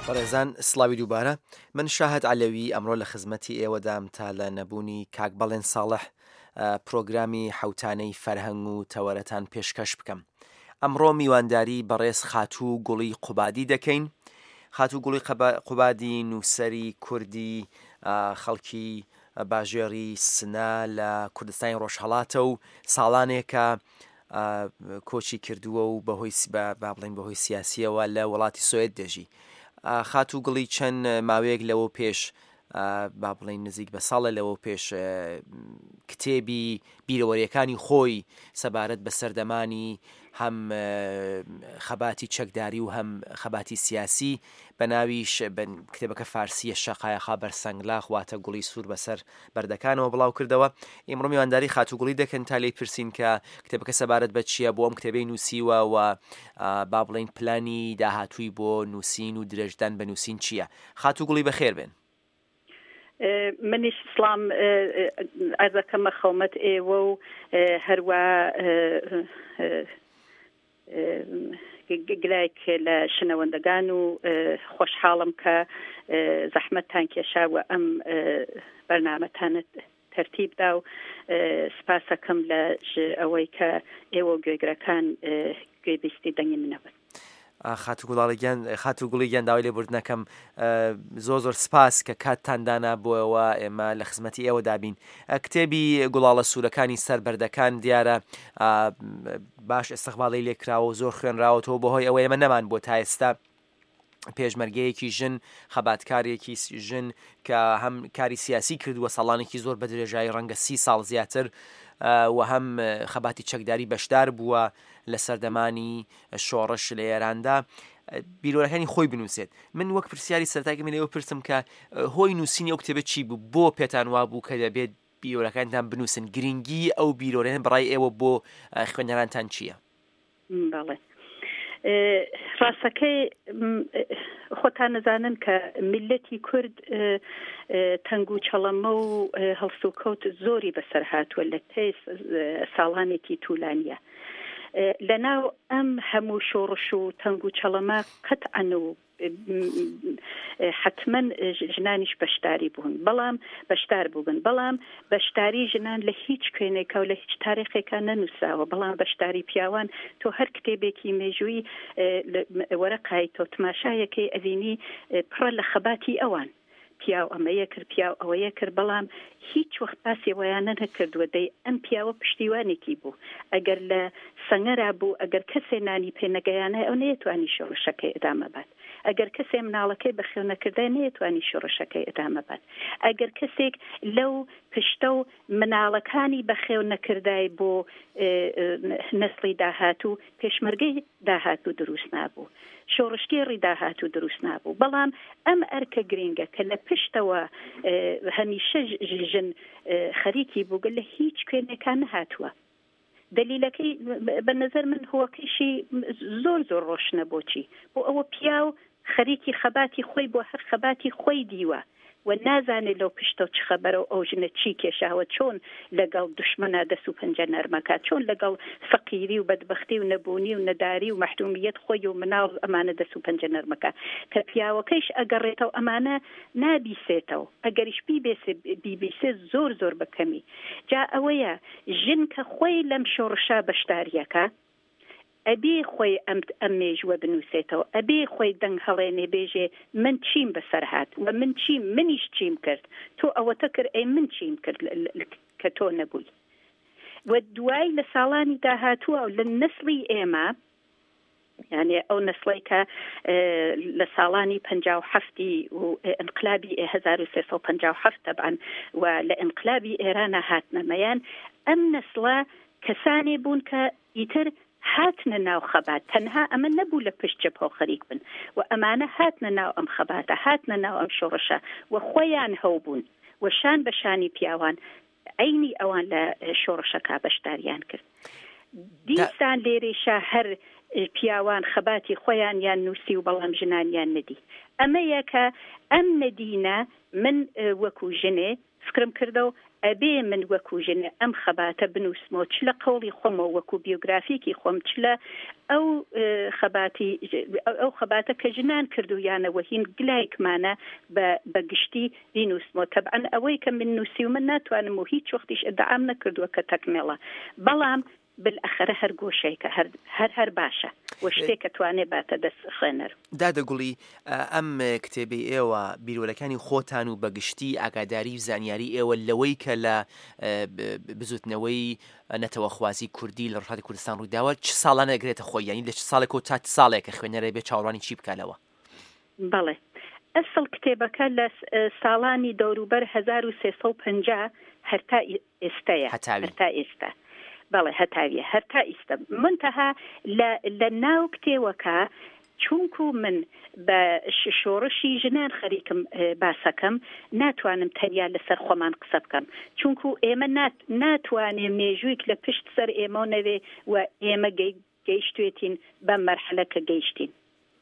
بەڕێزان سڵاوی دووبارە من شاهد علەوی ئەمڕۆ لە خزمەتی ئێوەدام تا لە نەبوونی کاک بەڵێن ساڵح پرۆگرامی حوتانەی فەرهەنگ و تەوەرەتان پێشکەش بکەم. ئەمڕۆ میوانداری بەڕێز خاتوو گوڵی قوبادی دەکەین. خاتوو گوڵی قوبادی نووسەری کوردی خەڵکی باژێڕی سنە لە کوردستانی ڕۆژهەڵاتە و ساڵانێکە کۆچی کردووە و بەهۆی سیاسیەوە لە وڵاتی سوێد دێژی. خاتوو گوڵی چەند ماوەیەک لەوە پێش با بڵین نزیک بە ساڵە لەوە پێش کتێبی بیرەوەریەکانی خۆی سەبارەت بە سەردەمانی هەم خەباتی چەکداری و هەم خەباتی سیاسی بە ناویش کتێبەکە فارسیە شەقایەخا بەرسەنگلاخ واتە گوڵی سوور بەسەر بەردەکانەوە بڵاو کردەوە. ئێمڕۆ میوانداری خاتوو گوڵی دەکەن تا لێی پرسین کە کتێبەکە سەبارەت بە چییە، بۆ ئەم کتێبەی نووسیوە و با بڵین پلانی داهاتووی بۆ نووسین و درێژدان بە نووسین چییە. خاتوو گوڵی بەخێر بێن. منیش سلام ئەرزەکەمە خەومەت ئێوە و هەروە گلایك لە شنەوەندەگان و خۆشحاڵم کە زەحمەتتان کێشاوە ئەم بەرنامەتانت تەرتیبدا و سپاسەکەم لە ئەوەی کە ئێوە گوێگرەکان گوێبیستی دەنگی منەبن. خاتوو گوڵی گیان داوای لێبوردنەکەم زۆر سپاس کە کاتتاندانا بۆەوە ئێمە لە خزمەتی ئێوە دابین. کتێبی گوڵاڵە سوورەکانی سەربەردەکان دیارە باش ئەستەقباڵی لێکراوە و زۆر خوێنراوەتەوە بەهۆی ئەوە ئێمە نەمان بۆ تا ئێستا پێشمەرگەیەکی ژن خەباتکارێکی ژن کە هەم کاری سیاسی کردووە ساڵانێکی زۆر بە درێژایی ڕەنگە 30 ساڵ زیاتر و هەم خەباتی چەکداری بەشدار بووە لە سەردەمانی شۆڕش لە ئێراندا بیرۆرەکانی خۆی بنووسێت. من وەک پرسیاری سەرەتاکە من ئێوە پرسم کە هۆی نووسینی ئەو کتێبە چی بوو، بۆ پێتان وا بوو کە دەبێت بیرۆرەکانتان بنووسن، گرنگی ئەو بیرۆرەیان بەڕای ئێوە بۆ خوێنەرانتان چییە؟ بەڵێ ڕاستەکەی خۆتان نەزانن کە میلەتی کورد تەنگ و چەڵەمە و هەڵس و کەوت زۆری بەسەر هاتووە لە پێی ساڵانێکی توولانیە. لەناو ئەم هەموو شۆڕش و تەنگ و چەڵەمە قەتعەن و حتمما ژنانیش بەشداری بوون، بەڵام بەشدار بوون، بەڵام بەشداری ژنان لە هیچ کوێنێکە و لە هیچ تاریخێکە نەنووساوە، بەڵام بەشداری پیاوان تۆ هەر کتێبێکی مێژووی وەرەقای تۆ تماشایەکەی ئەبینی پڕە لە خەباتی ئەوان پیاو ئەمەیە کرد، پیاو ئەوەیە کرد، بەڵام هیچ وەخت باسی وەیانە نەکردووە دەی ئەم پیاوە پشتیوانێکی بوو. ئەگەر لە سەنگەرا بوو، ئەگەر کەسێ نانی پێنەگەیانە ئەو نەیەتوانی شۆڕشەکەی ئەدامە بات، ئەگەر کەسێ مناڵەکەی بەخێونەکردە نەیەتوانی شۆڕشەکەی ئەدامە بات، ئەگەر کەسێک لەو پشتە و مناڵەکانی بەخێونەکردای بۆ نەسڵی داهاتوو پێشمەرگەی داهاتوو دروست نابوو، شۆڕشگێڕی داهاتوو دروست نابوو. بەڵام ئەم ئەرکە گرنگە کە لە پشتەوە هەمیشە ژن خەریکی بووگە لە هیچ کوێنێکان نەهاتووە. دلیلەکەی بە نەزەر من هۆکەشی زۆر ڕۆشنە بۆچی بۆ ئەوە پیاو خەریکی خەباتی خۆی بۆ هەر خەباتی خۆی دیوە و نازانێت لەو پشتە و چ خەبەرە ئەو ژنە چی کێشاوە، چۆن لەگەڵ دوشمەنە دەست و پەنجە نەرمەکە، چۆن لەگەڵ فەقیری و بەدبەختی و نەبوونی و نەداری و مەحرومیەت خۆی و مناڵ ئەمانە دەست و پەنجە نەرمەکە کە پیاوەکەیش ئەگەڕێتەوە ئەمانە نابیسێتەوە، ئەگەریش بیبیسێ زۆر بەکەمی. جا ئەوەیە ژن کە خۆی لەم شۆڕشا بەشداریەکە ئەبێ خۆی ئەم مێژوە بنووسێتەوە، ئەبێ خۆی دەنگ هەڵێنێ بێژێ من چیم بەسەر هات و منیش چیم کرد، تۆ ئەوەتە کرد ئەی من چیم کرد کە تۆ نەبووی. و دوای لە ساڵانی داهاتووە و لە نەسڵی ئێمە، یعنی ئەو نەسڵی کە لە ساڵانی 57 و ئینقلابی 1357 طبعا و لە ئینقلابی ئێرانە هاتنەمەیان، ئەم نەسڵە کەسانی بوون کە ئیتر هاتنە ناو خەبات، تەنها ئەمە نەبوو لە پشت جەبهە خەریک بن و ئەمانە هاتنە ناو ئەم خەباتە، هاتنە ناو ئەم شۆڕشە و خۆیان هەوبوون و شان بە شانی پیاوان عینی ئەوان لە شۆڕشەکە بەشداریان کرد. دیسان لێرەیشە هەر پیاوان خەباتی خۆیان یان نووسی و بەڵام ژنانیان نەدی ئەمە یەکە ئەم نەدینە من وەکو ژنێ فکرم کردە و ئەبێ من وەکو ژنێ ئەم خەباتە بنووسمەوە چ لە قەوڵی خۆمەوە وەکو بیۆگرافیکی خۆم چ لە ئەو خەباتە کە ژنان کردویانەوە هین گلایکمانە بە گشتی بینووسمەوە تەبعەن ئەوەی کە من نووسی و من ناتوانم و هیچ وەختیش ئەدعام نەکردووە کە تەکمێڵە بەڵام بالآخرە هەر گۆشەیەکە هەر باشە و شتێک کە توانێ باتە دەست خوێنەر. دادەگوڵی ئەم کتێبی ئێوە بیرۆلەکانی خۆتان و بەگشتی ئاگاداری و زانیاری ئێوە لەوەی کە لە بزوتنەوەی نەتەوەخوازی کوردی لە ڕۆژهەڵاتی کوردستان ڕوویداوە چ ساڵانە ئەگرێتە خۆی یانی لە چ ساڵێک و تا ساڵێکە خوێنەرە بێ چاوەڕوانی چی بکاتەوە؟ بەڵێ ئەسڵ کتێبەکە لە ساڵانی دەوروبەر 1350 هەرتا ئێستەیە هەرتا ئێستا بەڵێ هەتاویە هەرتا ئیستا منتەها لە ناو کتێوەکە چونکو من بە شۆڕشی ژنان خەریکم باسەکەم ناتوانم تەنیا لەسەر خۆمان قسە بکەم چونکو ئێمە ناتوانێ مێژوویک لە پشت سەر ئێمە نەوێ و ئێمە گەیشتوێتین بەم مەرحەلە کە گەیشتین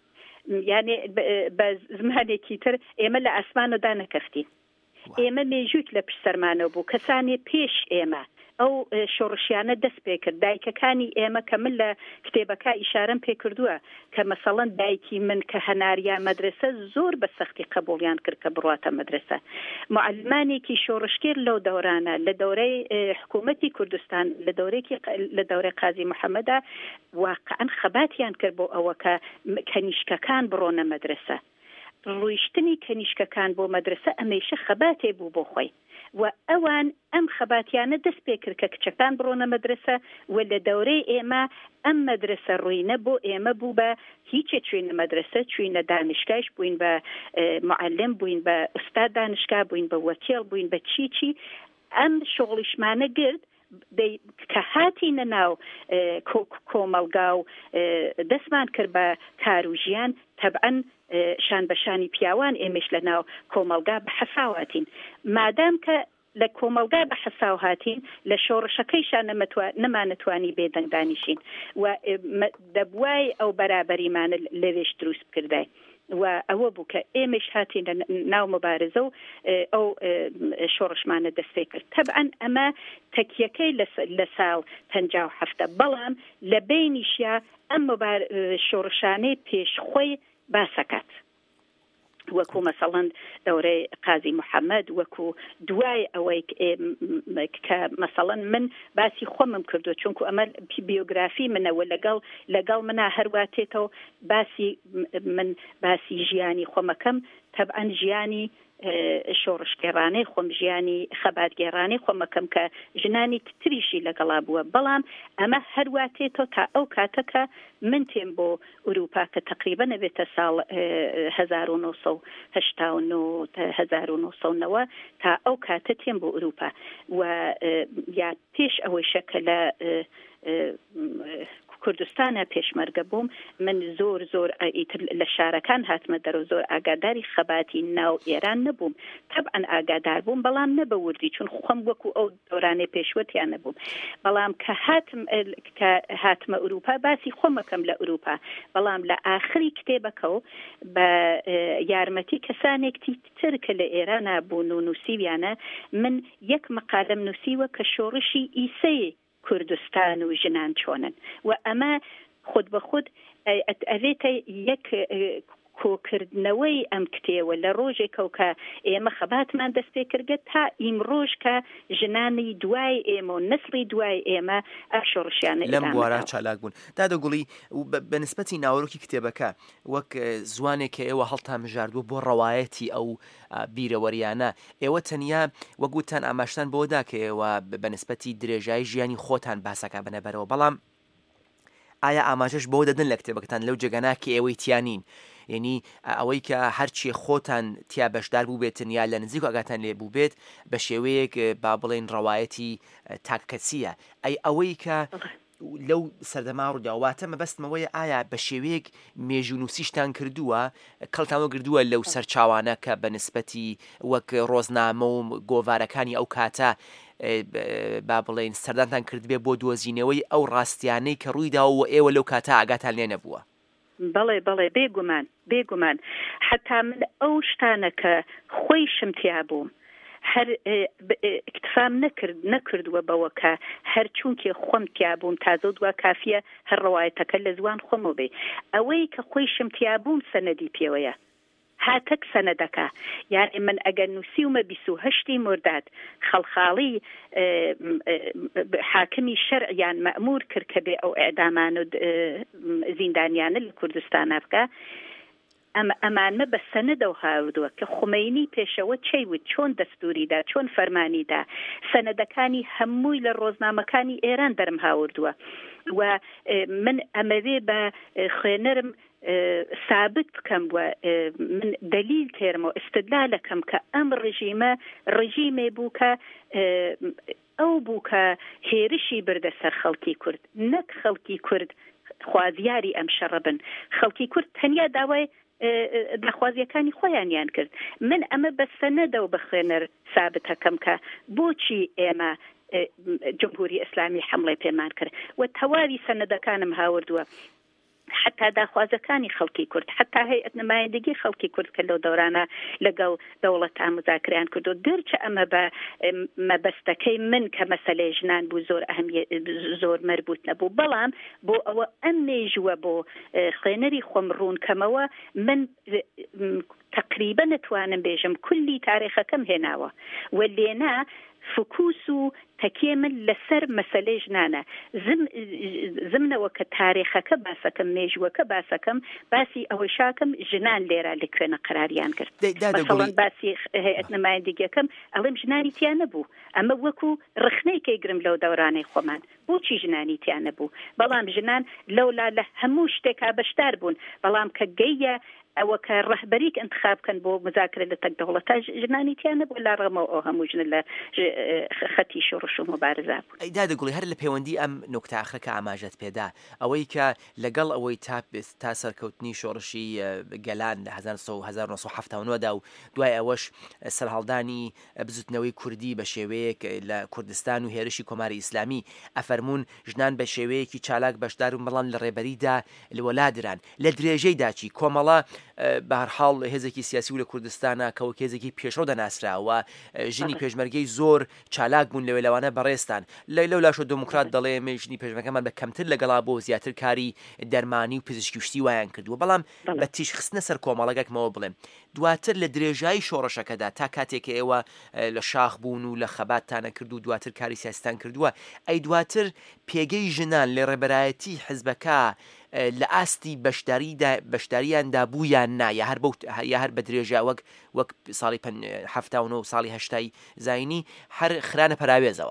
یعنی بە زمانێکی تر ئێمە لە ئاسمانەدا نەکەفتین ئێمە مێژوویک لە پشت سەرمانەوە بوو کەسانی پێش ئێمە ئەو شۆڕشیانە دەست پێ کرد دایکەکانی ئێمە کە من لە کتێبەکە ئیشارەم پێ کردووە کە مەسەڵەن دایکی من کە هەناریان مەدرسە زۆر بە سەختی قبوڵیان کرد کە بڕاتە مەدرسە معلمانێکی شۆڕشکێر لەو دەورانە لە دەورەی حکوومەتی کوردستان لە دەورەی قازی محەممەدا واقعاً خەباتیان کرد بۆ ئەوە کە کەنیشکەکان بڕۆنە مەدرسە ڕوویشتنی کەنیشکەکان بۆ مەدرسە ئەمەیشە خەباتێ بوو بۆ خۆی و ئەوان ئەم خەباتیانە دەست پێ کرد کە کچەکان بڕۆنە مەدرسە و لە دەورەی ئێمە ئەم مەدرسە ڕووینە بۆ ئێمە بوو بە هیچێ چوینە مەدرسە چوینە دانشگاش بووین بە معلم بووین بە ئوستاد دانشگا بووین بە وەکیل بووین بە چی ئەم شغڵیشمانە گرت کە هاتینە ناو کۆمەلگا و دەستمان کرد بە کار و ژیان تەبعەن شان بەشانی پیاوان ئێمەش لە ناو کۆمەلگا بە حەساواتین مادام کە لە کۆمەلگا بە حەساو هاتین لە شۆڕشەکەیشان نەمانەتوانی بێدەنگدانیشین و دەبوای ئەو بەرابەریمانە لەوێش دروست بکردای و ئەوە بوو کە ئێمەش هاتین لە ناو مەبارزە و ئەو شۆڕشمانە دەستێ کرد تەبعەن ئەمە تەکیەکەی لە ساڵ 57 بەڵام لە بینیشیا ئەم شۆڕشانەی پێشخۆی باسەکات وەکو مەسەڵەن دەورەی قازی محەممەد وەکو دوای ئەوەی کە مەسەڵەن من باسی خۆمم کردو چونکو ئەمە بیۆگرافی منەوە لەگەڵ منە هەرواتێتەوە باسی ژیانی خۆمەکەم تەبعەن ژیانی شۆڕشگێڕانەی خۆم ژیانی خەباتگێڕانەی خۆمەکەم کە ژنانی تریشی لەگەڵا بووە بەڵام ئەمە هەرواتێتەوە تا ئەو کاتەکە من تێم بۆ ئوروپا کە تقریبا نەبێتە ساڵ 1989 تا ئەو کاتە تێم بۆ ئوروپا و یا پێش ئەوەی شەکە لە کوردستانە پێشمەرگە بووم من زۆر لە شارەکان هاتمە دەرەوە زۆر ئاگاداری خەباتی ناو ئێران نەبووم طبعاً ئاگادار بووم بەڵام نەبەوردی چون خۆم وەکو ئەو دەورانەی پێشوەتیان نەبووم بەڵام کە هاتمە ئوروپا باسی خۆمەکەم لە ئوروپا بەڵام لە ئاخری کتێبەکە و بە یارمەتی کەسانێکی تر کە لە ئێران بوون و نووسیویانە من یەک مەقالەم نووسیوە کە شۆڕشی ئیسەی کوردستان و ژنان چۆنن و ئەمە خود بە خود ئەوێتە یەک کۆکردنەوەی ئەم کتێوە لە ڕۆژێکە و کە ئێمە خەباتمان دەست پێ کردگە تا ئیمڕۆژ کە ژنانی دوای ئێمە و نسڵی دوای ئێمە ئەم شۆڕشیانە لەم بوارە چالاک بوون. دادەگوڵی بەنسبەتی ناوەڕۆکی کتێبەکە وەک زوانێک کە ئێوە هەڵتان مژاردووە بۆ ڕەوایەتی ئەو بیرەوەریانە ئێوە تەنیا وەگوتان ئاماشتان بۆدا کە ئێوە بەنسبەتی درێژایی ژیانی خۆتان باسەکە بنەبەرەوە بەڵام ئایا ئاماژەش بۆ دەدن لە کتێبەکەتان لەو جێگەناکە ئێوەی تیانین یعنی ئەوەی کە هەرچی خۆتان تیا بەشدار بوو بێتن یا لە نزیک ئاگاتان لێ بوو بێت بە شێوەیەک با بڵێن ڕەوایەتی تاکەچیە ئەوەی کە لەو سەردەما ڕووداواتە مەبەستمەوەی ئایا بە شێوەیەک مێژونوسیشتان کردووە کەڵتانەوە گردووە لەو سەرچاوانە کە بە نسبەتی وەک ڕۆزنامە و گۆڤارەکانی ئەو کاتە با بڵێن سەردانتان کردبێ بۆ دۆزینەوەی ئەو ڕاستیانەی کە ڕوویداوە ئێوە لەو کاتا ئاگاتان لێ نەبووە؟ بەڵێ بێگومان حتا من ئەو شتانە کە خۆیشم تیا بووم هەر اکتفام نەکردووە بەوە کە هەر چونکێ خۆم تیا بووم تازە دووە کافیە هەر ڕەوایەتەکە لە زوان خۆمەوە بێ ئەوەی کە خۆیشم تیا بووم سەنەدی پێوەیە هاتەک سەنەدەکە یعنی من ئەگەر نووسیومە 28 مرداد خەڵخاڵی حاکمی شەرعیان مەأمور کرد کە بێ ئەو ئێعدامان و زیندانیانە لە کوردستانە بکە ئەمانمە بە سەنەدە و هاوردووە کە خومەینی پێشەوە چەیوت چۆن دەستوریدا چۆن فەرمانیدا سەنەدەکانی هەمووی لە ڕۆژنامەکانی ئێران دەرم هاوردووە و من ئەمەوێ بە خوێنەرم ثابت بکەم و من دلیل تێرمەوە استدلالەکەم کە ئەم ڕژیمێ بوو کە ئەو بوو کە هێرشی بردە سەر خەڵکی کورد نەک خەڵکی کورد خوازیاری ئەم شەڕە بن خەڵکی کورد تەنیا داوای داخوازیەکانی خۆیانیان کرد من ئەمە بە سەنەدە و بە خوێنەر ثابتەکەم کە بۆچی ئێمە جمهوری ئیسلامی حمڵی پێمان کرد و تەواوی سەنەدەکانم هاوردووە حتا داخوازەکانی خەڵکی کورد حتا هەیئەت نمایندگی خەڵکی کورد کە لەو دەورانە لەگەڵ دەوڵەتان مزاکرەیان کردو گەرچە ئەمە بە مەبەستەکەی من کە مەسەلەی ژنان بوو زۆر مربوط نەبوو بەڵام بۆ ئەوە ئەم مێژووە بۆ خوێنەری خۆم ڕوونکەمەوە من تقریبا نتوانم بێژم کولی تاریخەکەم هێناوە و لێنا فکوس و تەکیە من لەسەر مەسەلەی ژنانە زمنەوە کە تاریخەکە باسەکەم مێژوەکە باسەکەم باسی ئەوەی شاکەم ژنان لێرە لە کوێنە قەراریان کرد مەسەڵەن باسی هەیئەت نمایندگیەکەم ئەڵێم ژنانی تیان نەبوو ئەمە وەکو ڕخنەی کەیگرم لەو دەورانەی خۆمان بۆچی ژنانی تیان نەبوو بەڵام ژنان لەولا لە هەموو شتێکا بەشدار بوون بەڵام کە گەیە ئەوە کە ڕەهبەریک انتخاب کەن بۆ مذاکرە لە تەک دەوڵەتە ژنانی تیان نەبوو لا ڕەمەوە ئەو هەموو ژن لە خەتی شۆڕش و موبارزە بوون. دادەگوڵی هەر لە پەیوەندی ئەم نوکتە ئاخرەکە ئاماژەت پێدا ئەوەی کە لەگەڵ ئەوەی تا سەرکەوتنی شۆڕشی گەلان لە 1970دا و دوای ئەوەش سەرهەڵدانی بزوتنەوەی کوردی بە شێوەیەک لە کوردستان و هێرشی کۆماری ئیسلامی ئەفەرمون ژنان بە شێوەیەکی چالاک بەشدار و بەڵام لە ڕێبەریدا لەوەلادران لە درێژەیدا چی کۆمەڵە بەهەرحاڵ هێزێکی سیاسی و لە کوردستانە کەوە هێزێکی پێشڕۆ دەناسراوە ژنی پێشمەرگەی زۆر چالاک بوون لەوێ لەوانە بەڕێستان لەولاشۆ دموکرات دەڵێ ژنی پێشمەرگەمان بە کەمتر لەگەڵا بۆ زیاتر کاری دەرمانی و پزیشکی شتی وایان کردووە بەڵام بە تیشخستنە سەر کۆمەڵەکەکمەوە بڵێم دواتر لە درێژایی شۆڕشەکەدا تا کاتێک ئێوە لە شاخ بوون و لە خەباتتانە کرد و دواتر کاری سیاستان کردووە ئەی دواتر پێگەی ژنان لە ڕێبەرایەتی حیزبەکە لە ئاستی بەشداریاندا بوویان نا یا هەر بە درێژا وەک ساڵی 1970 و ساڵی 80 زاینی هەر خرانە پەراوێزەوە.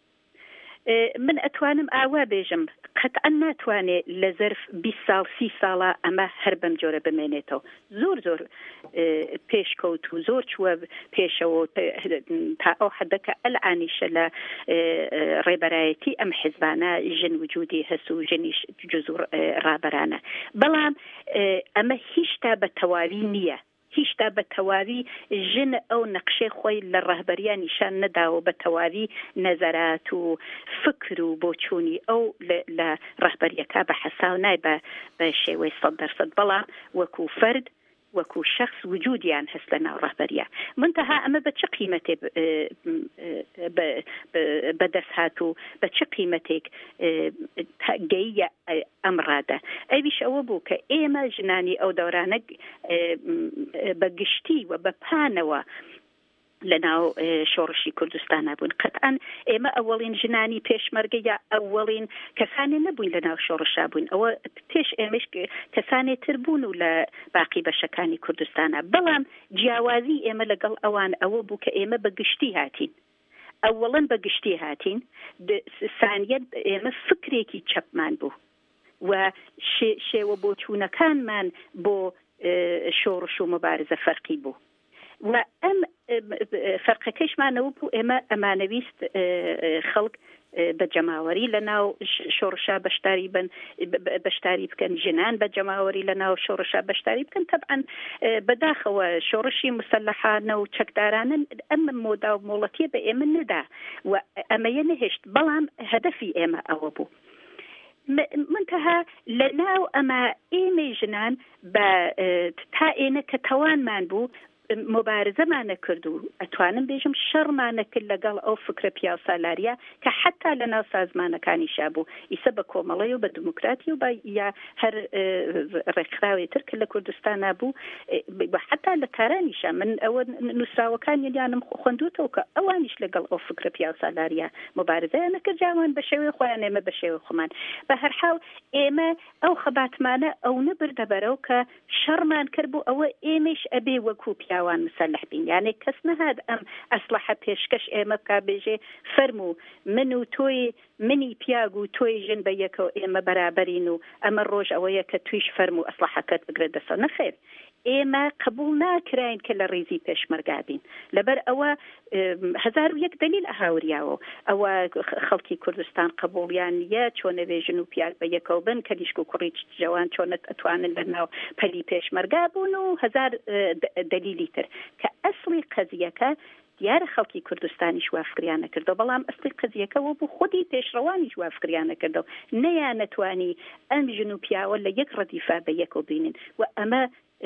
من ئەتوانم ئاوا بێژم قەتعا ناتوانێت لە زەرف 20 ساڵ 30 ساڵە ئەمە هەر بەم جۆرە بمێنێتەوە زۆر پێشکەوت و زۆر چووە پێشەوە تا ئەو حدەکە ئەلعانیشە لە ڕێبەرایەتی ئەم حیزبانە ژن وجودی هەسو و ژنیش جزور ڕابەرانە بەڵام ئەمە هیچتا بە تەواوی نییە هیچتا بە تەواوی ژن ئەو نەقشەی خۆی لە ڕەهبەریان نیشان نەداوە بە تەواوی نەزەرات و فکر و بۆچوونی ئەو لە ڕەهبەریەکە بە حەساو نای بە شێوەی 100% بەڵام وەکو فرد وەکو شخص وجودیان هەست لە ناو ڕەهبەریە منتەها ئەمە بە چ قیمەتێ بەدەست هات و بە چ قیمەتێک گەیە ئەمڕادە ئەویش ئەوە بوو کە ئێمە ژنانی ئەو دەورانە بە گشتی و بە پانەوە لە ناو شۆڕشی کوردستانە بوون قەتعاً ئێمە ئەوەڵین ژنانی پێشمەرگە یا ئەوەڵین کەسانی نەبووین لە ناو شۆڕشا بووین ئەوە پێش ئێمەش کەسانی تر بوون و لە باقی بەشەکانی کوردستانە بەڵام جیاوازی ئێمە لەگەڵ ئەوان ئەوە بوو کە ئێمە بە گشتی هاتین ئەوەڵەن بە گشتی هاتین ثانیەت ئێمە فکرێکی چەپمان بوو و شێوە بۆچوونەکانمان بۆ شۆڕش و مبارزە فەرقی بوو و ئەم فەرقەکەشمانەوە بوو ئێمە ئەمانەویست خەڵک بە جەماوەری لە ناو شۆڕشا بەشداری بکەن ژنان بە جەماوەری لە ناو شۆڕشا بەشداری بکەن طبعاً بەداخەوە شۆڕشی مسلحانە و چەکدارانن ئەمە مۆدا و مۆڵەتیە بە ئێمە نەدا و ئەمەیە نەهێشت بەڵام هەدەفی ئێمە ئەوە بوو منتها لە ناو ئەمە ئێمە ژنان بە تا ئێنە کە تەوانمان بوو مبارزەمانە کرد و ئەتوانم بێژم شەڕمانە کرد لەگەڵ ئەو فکرە پیا و سالاریە کە حتا لە ناو سازمانەکانیشا بوو ئیسە بە کۆمەڵی و بە دموکراتی و بە یا هەر ڕێکخراوێتر کە لە کوردستانە بوو حتا لە تارانیشە من ئەوە نووسراوەکان یانم خوێندوتەوە کە ئەوانیش لەگەڵ ئەو فکرە پیا و سالاریە مبارزەیان نەکرد جاوان بە شێوەی خۆیان ئێمە بە شێوەی خۆمان بە هەر حاڵ ئێمە ئەو خەباتمانە ئەو نەبردە بەرەو کە شەڕمان کرد بوو ئەوە ئێمەش ئەبێ وەکوو پیاوان مسلح بین یعنی کەس نەهات ئەم ئەسلحە پێشکەش ئێمە بکا بێژێ فەرموو من و تۆی منی پیاگ و تۆی ژن بە یەکەوە ئێمە بەرابەرین و ئەمە ڕۆژ ئەوەیە کە تویش فەرموو ئەسلحەکەت بگرێت دەسە نەخێر ئێمە قبول ناکراین کە لە ڕێزی پێشمەرگا بین لەبەر ئەوە 1001 دلیل ئەهاوریاوە ئەوە خەڵکی کوردستان قبولیان نیە چۆنەوێژن و پیاگ بە یەکەوە بن کە لیشک و کوڕی جوان چۆنت ئەتوانن لەناو پەلی پێشمەرگا بوون و 1000 دلیلی تر کە ئەسڵی قەزیەکە دیارە خەڵکی کوردستانیش وافکریانە کردو بەڵام ئەسڵی قەزیەکەەوە بوو خودی پێشڕەوانیش وافکریانە کردو نەیان نەتوانی ئەم ژن و پیاوە لە یەک ڕەدیفا بە یەکەوە بینن و ئەمە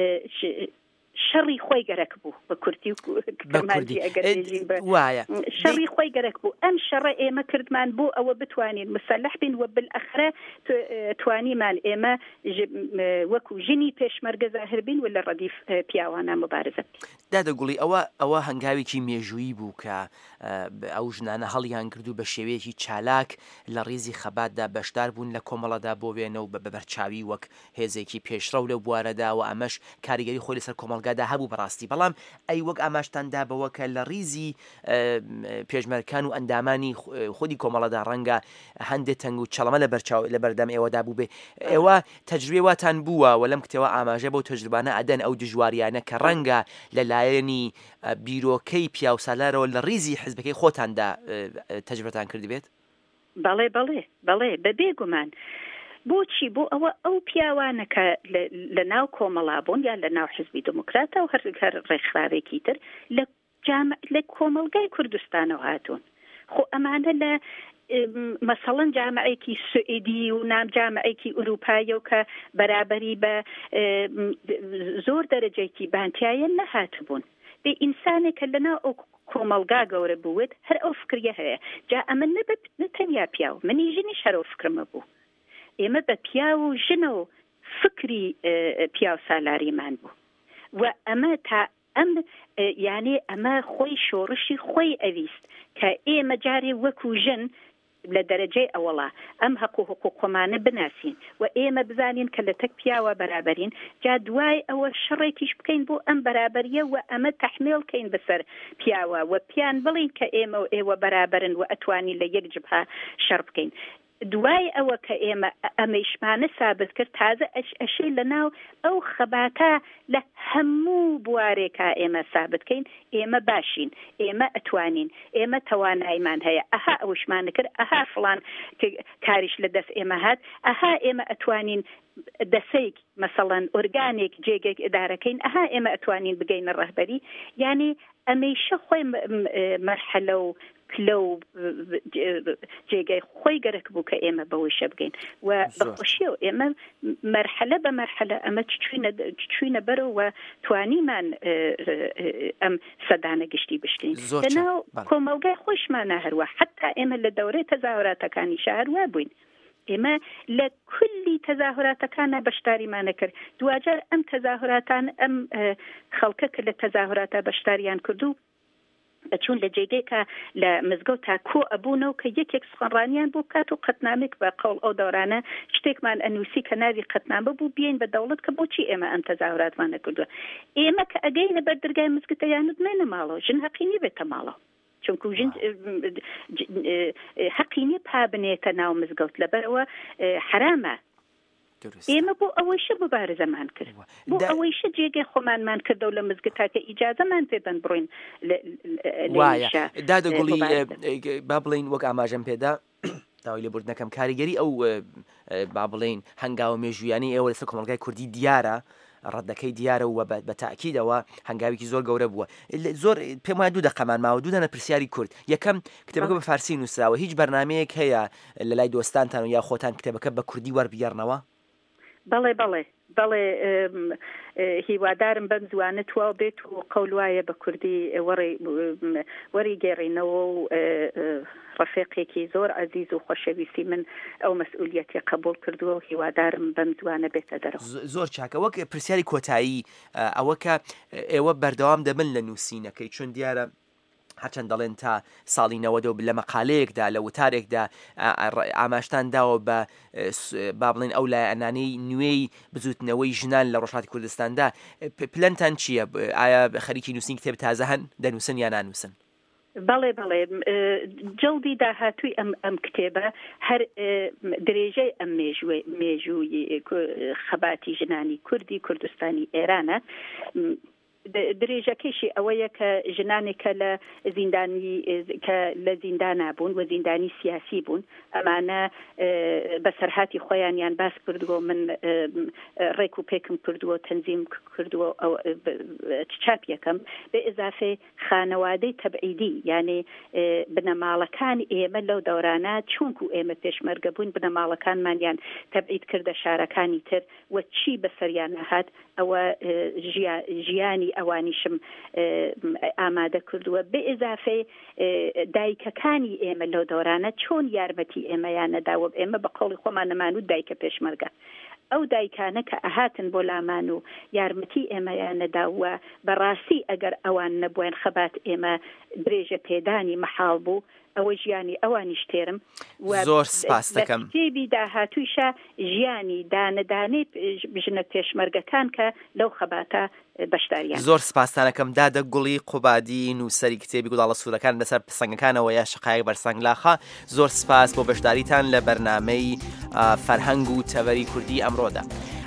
شەڕی خۆی گەرەک بوو بە کورتی و کەماندی ئەگەر وایە شەڕی خۆی گەرەک بوو ئەم شەڕە ئێمە کردمان بۆ ئەوە بتوانین مسلح بین و بالئەخرە توانیمان ئێمە وەکو ژنی پێشمەرگە زاهر بین و لە ڕەدیف پیاوانە مبارزە دادەگوڵی ئەوە هەنگاوێکی مێژووی بوو کە ئەو ژنانە هەڵیان کردو بە شێوەیەکی چالاک لە ڕێزی خەباتدا بەشدار بوون لە کۆمەڵەدا بۆ بێنە و بە بەرچاوی وەک هێزێکی پێشڕە و لە بوارەدا و ئەمەش کاریگەری خۆی لەسەر کۆمەڵگادا هەبوو بەڕاستی بەڵام ئەی وەک ئاماشتاندا بەوە کە لە ڕیزی پێشمەرکان و ئەندامانی خودی کۆمەڵەدا ڕەنگە هەندێک تەنگ و چەڵەمە لە بەردەم ئێوەدا بوو بێ ئێوە تەجروبەی واتان بووە و لەم کتێوە ئاماژە بۆ تەجروبانە ئەدەن ئەو دژواریانە کە ڕەنگە لەلایەنی بیرۆکەی پیا و سالارەوە لە ڕیزی حزبەکەی خۆتاندا تەجروبەتان کردی بێت بەڵێ بەبێ گومان بۆچی بۆ ئەوە ئەو پیاوانەکە لە ناو کۆمەڵا بوون یان لە ناو حزبی دموکراتە و هەر ڕێکخراوێکی تر لە کۆمەلگای کوردستانەوە هاتوون خۆ ئەمانە لە مەسەڵەن جامعەیەکی سوئیدی و نام جامعەیەکی ئوروپایە و کە بەرابەری بە زۆر دەرەجەیەکی بانتیایە نەهاتبوون بێ ئینسانێکە لەناو ئەو کۆمەلگا گەورە بووێت هەر ئەو فکریە هەیە جا ئەمە نەبێت نەتەنیا پیاو منی ژنیش هەر ئەو فکرمە بوو ئێمە بە پیا و ژنە و فکری پیا و سالاریمان بوو و ئەمە تا ئەم یعنی ئەمە خۆی شۆڕشی خۆی ئەویست کە ئێمە جارێ وەکو ژن لە دەرەجەی ئەوەڵا ئەم حقوقۆمانە بناسین و ئێمە بزانین کە لە تەک پیاوە بەرابەرین جا دوای ئەوە شەڕێکیش بکەین بۆ ئەم بەرابەریە و ئەمە تەحمیلکەین بەسەر پیاوە و پیان بڵین کە ئێمە و ئێوە بەرابەرن و ئەتوانی لە یەک جبهە شەڕ بکەین دوای ئەوە کە ئێمە ئەمەیشمانە سابت کرد تازە ئەشەی لە ناو ئەو خەباتە لە هەموو بوارێکا ئێمە سابتکەین ئێمە باشین ئێمە ئەتوانین ئێمە توانایمان هەیە ئەها ئەوشمانە کرد ئەها فڵان کاریش لە دەست ئێمە هات ئەها ئێمە ئەتوانین دەسەیەک مەسەڵەن ئۆرگانێک جێگێک ئدارەکەین ئەها ئێمە ئەتوانین بگەینە ڕەهبەری یعنی ئەمەیشە خۆی مەرحەلە و کلە و جێگای خۆی گەرەک بوو کە ئێمە بەوەشە بگەین و بەخۆشیە و ئێمە مەرحەلە بە مەرحەلە ئەمە چوینە بەرەوە و توانیمان ئەم سەدانە گشتی بشتین لەناو کۆمەلگای خۆشمانە هەروە حتا ئێمە لە دەورەی تەزاهوراتەکانی شاروا بووین ئێمە لە کولی تەزاهوراتەکانە بەشداریمانە کرد دوجار ئەم تەزاهوراتان ئەم خەڵکە کە لە تەزاهوراتە بەشداریان کردو چون لە جێگەیەکە لە مزگەوت تا کۆ ئەبوونەوە کە یەکێک سخەنڕانیان بۆ کات و قەتنامێک بە قەڵ ئەو دەورانە شتێکمان ئەنووسی کە ناوی قەتنامە بوو بێن بە دەوڵەت کە بۆچی ئێمە ئەم تەزاهوراتمانە کردووە ئێمە کە ئەگەینە بەر دەرگای مزگەوتە یانت مێنە ماڵەوە ژن حەقی نیە بێتە ماڵەوە چونکو ژن حەقی نیە پا بنێتە ناو مزگەوت لەبەرەوە حرامە ئێمە بۆ ئەوەیشە مبارزەمان کرد بۆ ئەوەیشە جێگەی خۆمانمان کردە و لە مزگەوتا کە ئیجازەمان پێدەن بڕۆین وایە دادەگوڵی با بڵین وەک ئاماژەم پێدا داوای لێبوردنەکەم کاریگەری ئەو با بڵێن هەنگاوە مێژویانی ئێوە لەسەر کۆمەلگای کوردی دیارە ڕەدەکەی دیارە و بە تاکیدەوە هەنگاوێکی زۆر گەورە بووە زۆر پێم وایە 2 دقەمان ماوە 2 دانە پرسیاری کورد یەکەم کتێبەکە بە فارسی نووسراوە هیچ بەرنامەیەک هەیە لە لای دۆستانتان و یا خۆتان کتێبەکە بە کوردی وەربگەڕنەوە بەڵێ هیوادارم بەم زوانە تواو بێت و قەول وایە بە کوردی وەری گێڕینەوە و ڕفێقێکی زۆر عەزیز و خۆشەویستی من ئەو مەسئولیەتی قبول کردووە و هیوادارم بەم زوانە بێتە دەرەوە. زۆر چاکە وەک پرسیاری کۆتایی ئەوە کە ئێوە بەردەوام دەبن لە نووسینەکەی چون دیارە هەرچەند دەڵێن تا ساڵی 90 لە مەقالەیەکدا لە وتارێکدا ئاماشتان داوە بە با بڵێن ئەو لایەنانەی نوێی بزوتنەوەی ژنان لە ڕۆژهاتی کوردستاندا پلەنتان چییە؟ ئایا خەریکی نووسین کتێب تازە هەن دەنووسن یا نانووسن؟ بەڵێ جڵدی داهاتووی ئەم کتێبە هەر درێژەی ئەم مێژووی خەباتی ژنانی کوردی کوردستانی ئێرانە درێژەکەیشی ئەوەیە کە ژنانێکە لە زیندانا بوون و زیندانی سیاسی بوون ئەمانە بەسەرهاتی خۆیانیان باس کردووە من ڕێک و پێکم کردووە تەنزیم کردووە چاپ یەکەم بە ئضافێ خانەوادەی تەبعیدی یعنی بنەماڵەکانی ئێمە لەو دەورانە چونکو ئێمە پێشمەرگە بوون بنەماڵەکانمانیان تەبعید کردە شارەکانی تر و چی بەسەریان هات ئەوە ژیانی ئەوانیشم ئامادە کردووە بە ئضافێ دایکەکانی ئێمە لەو دەورانە چۆن یارمەتی ئێمەیانەداوە ئێمە بە قەڵی خۆمان نەمان و دایکە پێشمەرگە ئەو دایکانە کە ئەهاتن بۆ لامان و یارمەتی ئێمەیانەداوە بەڕاستی ئەگەر ئەوان نەبووین خەبات ئێمە درێژە پێدانی مەحاڵ بوو ئەوە ژیانی ئەوانیش تێرم زۆر سپاس دەکەم کتێبی داهاتوویشە ژیانی دانەدانەی ژنە پێشمەرگەکان کە لەو خەباتە بەشداریان. زۆر سپاسانەکەم دادە گوڵی قوبادی نووسەری کتێبی گوڵاڵە سوورەکان لەسەر پسەنگەکانەوە یا شقایق بەرسەنگلاخە زۆر سپاس بۆ بەشداریتان لە بەرنامەی فەرهەنگ و تەڤەری کوردی ئەمڕۆدا.